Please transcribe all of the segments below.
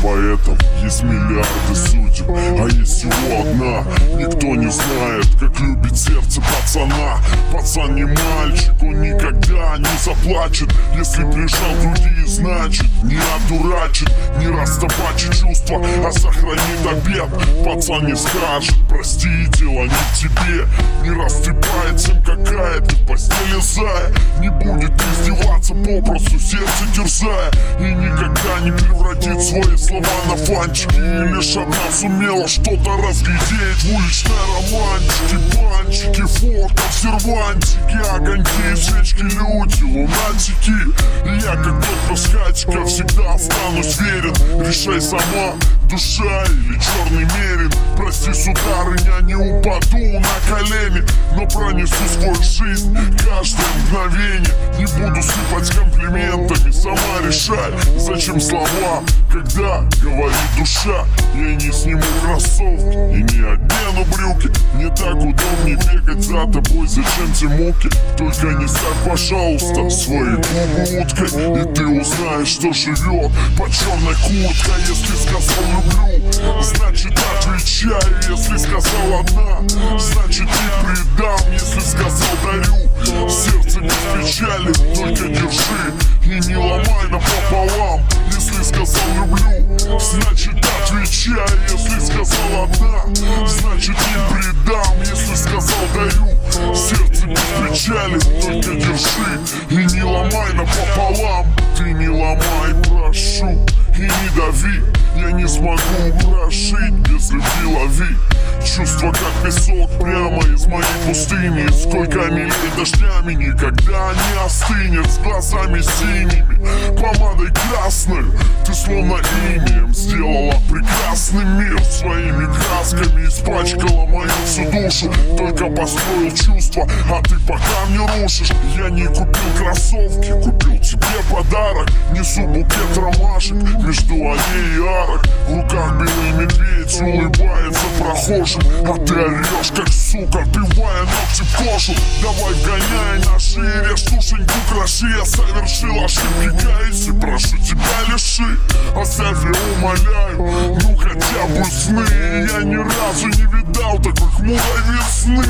поэтов есть миллиарды судеб, а есть всего одна. Никто не знает, как любит сердце пацана. Пацан не мальчик, он никогда не заплачет. Если прижал груди, значит не одурачит. Не растопачит чувства, а сохранит обет. Пацан не скажет, прости, дело не в тебе. Не растрепает всем, какая ты в постели зая. Не будет издеваться попросту, сердце терзая. И никогда не превратит свои слова на фанчики. И лишь одна сумела что-то разглядеть в уличной романтике. Банчики, фото, сервантики, огоньки, свечки, люди, лунатики. И я, как доктор с хатика, всегда останусь верен. Решай сама, душа или черный мерин. Прости, сударыня, не упаду на колени, но пронесу свою жизнь каждое мгновение. Не буду сыпать комплиментами, сама решай, зачем слова, когда говорит душа. Я не сниму кроссовки и не одену брюки. Не так удобнее бегать за тобой, зачем те муки? Только не ставь, пожалуйста, свои губы уткой, и ты узнаешь, что живет под черной курткой. Если сказал люблю, значит отвечаю. Если сказал одна, значит не предам. Если сказал дарю, сердце без печали, только держи и не ломай напополам. Если сказал люблю, значит отвечаю. Если сказал одна, значит не предам. Если сказал дарю, сердце без печали, только держи и не ломай напополам. Ты не ломай, прошу, и не дави. Я не смогу прожить без любви, лови. Чувства как песок прямо из моей пустыни. Сколько ни лей дождями, никогда не остынет. С глазами синими, помадой красной. Ты словно инием сделала прекрасный мир. Своими красками испачкала мою всю душу. Только построил чувства, а ты пока мне рушишь. Я не купил кроссовки, купил тебе подарок. Несу букет ромашек между аллеей и арок. В руках белый медведь улыбается прохожим, а ты орешь как сука, вбивая ногти в кожу. Давай вгоняй на шее, режь тушеньку, кроши. Я совершил ошибки, каюсь и прошу тебя лиши. Оставь, я умоляю, ну хотя бы сны. Я ни разу не видал такой хмурой весны.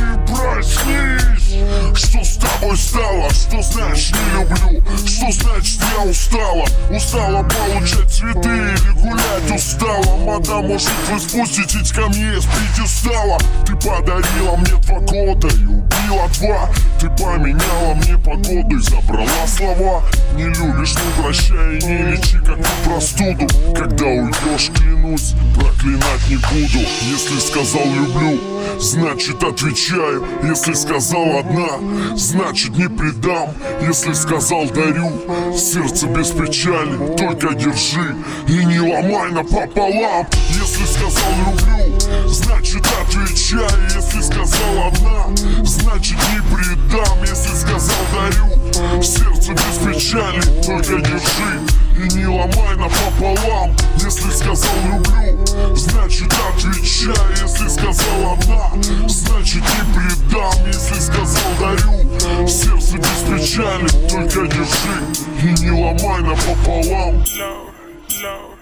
Проснись, что с тобой стало? Что значит не люблю? Что значит я устала? Устала получать цветы или гулять устала? Мадам, может вы спуститесь ко мне с пьедестала? Ты подарила мне 2 года и убила 2. Ты поменяла мне погоду и забрала слова. Не любишь, не прощай и не лечи как ты простуду. Когда уйдешь, клянусь, проклинать не буду. Если сказал люблю, значит отвечаю. Если сказал одна, значит не предам. Если сказал дарю, сердце без печали, только держи и не ломай напополам. Если сказал люблю, значит отвечаю. Если сказал одна, значит не предам. Если сказал дарю, сердце без печали, только держи и не ломай напополам. Если сказал люблю, значит отвечаю. Если сказал одна, значит не предам. Если сказал дарю, сердце без печали, только держи и не ломай напополам. Low.